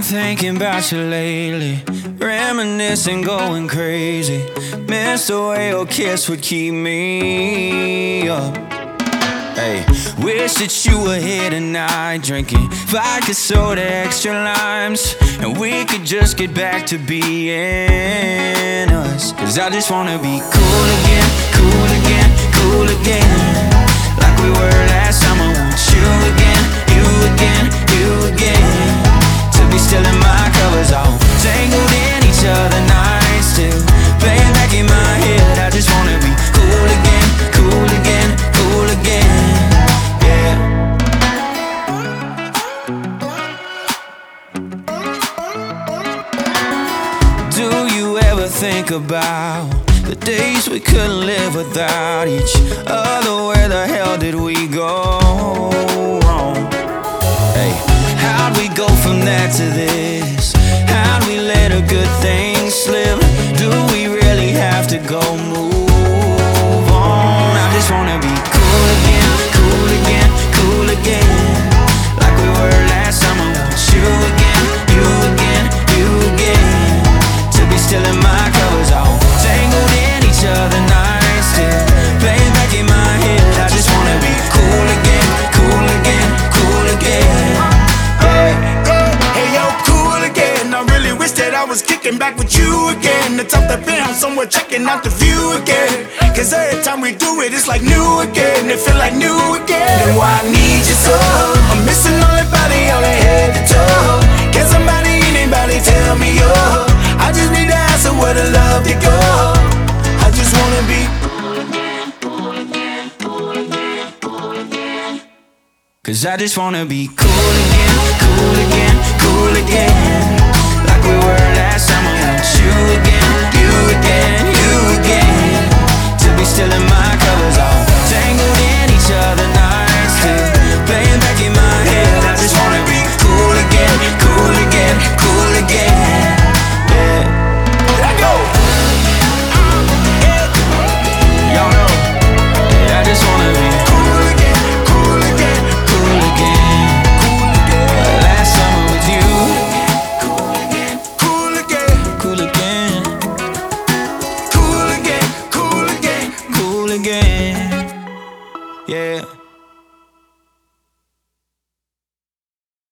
thinking about you lately, reminiscing, going crazy. Miss the way your kiss would keep me up. Hey, wish that you were here tonight, drinking vodka soda, extra limes, and we could just get back to being us. Cause I just wanna be cool again, cool again, cool again, like we were last summer. Want you again, you again, you again, to be still in my covers, all tangled in each other nights, still playing back in my head. I just wanna be cool again, cool again, cool again, yeah. Do you ever think about the days we couldn't live without each other? Where the hell did we go wrong? Hey, how'd we go from that to this? How'd we let a good thing slip? Do we really have to go move on? I just wanna be cool again, cool again, cool again, like we were last summer. Want you again, you again, you again, to be still in my covers, all tangled in each other nights, still playing back in my head. I just wanna be cool again, cool again, cool again, yeah. Hey yo, cool again. I really wish that I was kicking back with you again. The top the band somewhere checking out the view again. Cause every time we do it, it's like new again. It feel like new again. And why I need you so? I'm missing all that body, all that head to toe. Can somebody, anybody tell me yo? I just need to answer where the love to go. I just wanna be cool again, cool again, cool again, cool again. Cause I just wanna be cool again, cool again, cool again.